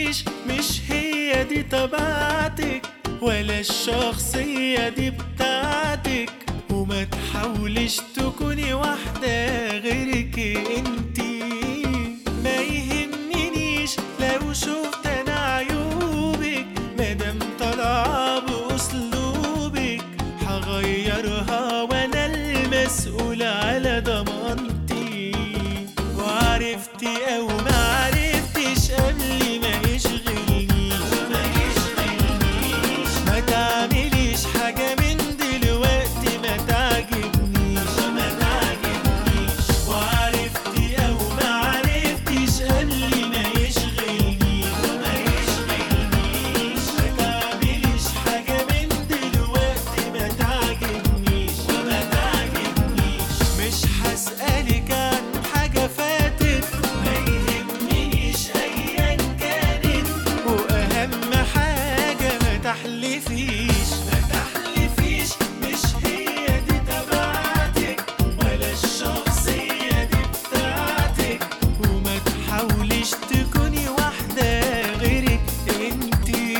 تهمنيش، مش هي دي طبيعتك ولا الشخصية دي بتاعتك، وما تحاوليش تكوني واحدة غيرك انتي. ما يهمنيش لو شفت انا عيوبك، مادام طالعة بأسلوبك هغيرها وانا المسؤول على ضمانتي. وعرفتي او ما عرفتش قبل ما يشغلنيش، ما تعمليش حاجة من دلوقتي ما تعجبنيش. وعرفتي او ما عرفتش قبل ما يشغلنيش، ما تعمليش حاجة من دلوقتي ما تعجبنيش. مش هسألك عن حاجة فاتت، ما يهمنيش أيا كانت، وأهم حاجة ما تحلفيش مش هي دي تبعتك ولا الشخصية دي بتاعتك، وما تحاوليش تكوني واحدة غيرك انتي.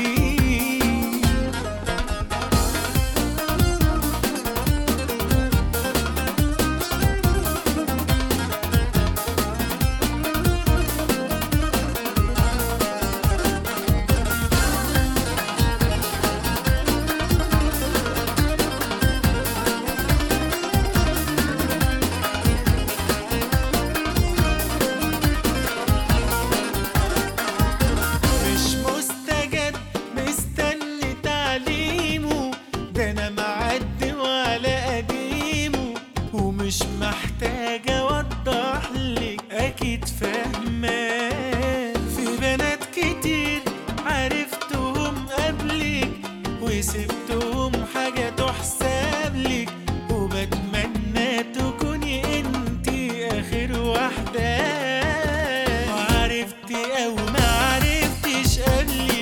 مش مستجد مستني تعليمه، ده انا معدي وعلى قديمه، ومش محتاجة اوضحلك اكيد فاهمة. في بنات كتير عرفتهم قبلك وسبتهم حاجة تحسبلك، وبتمنى تكوني انتي اخر واحدة. وعرفتي او ما عرفتش قبل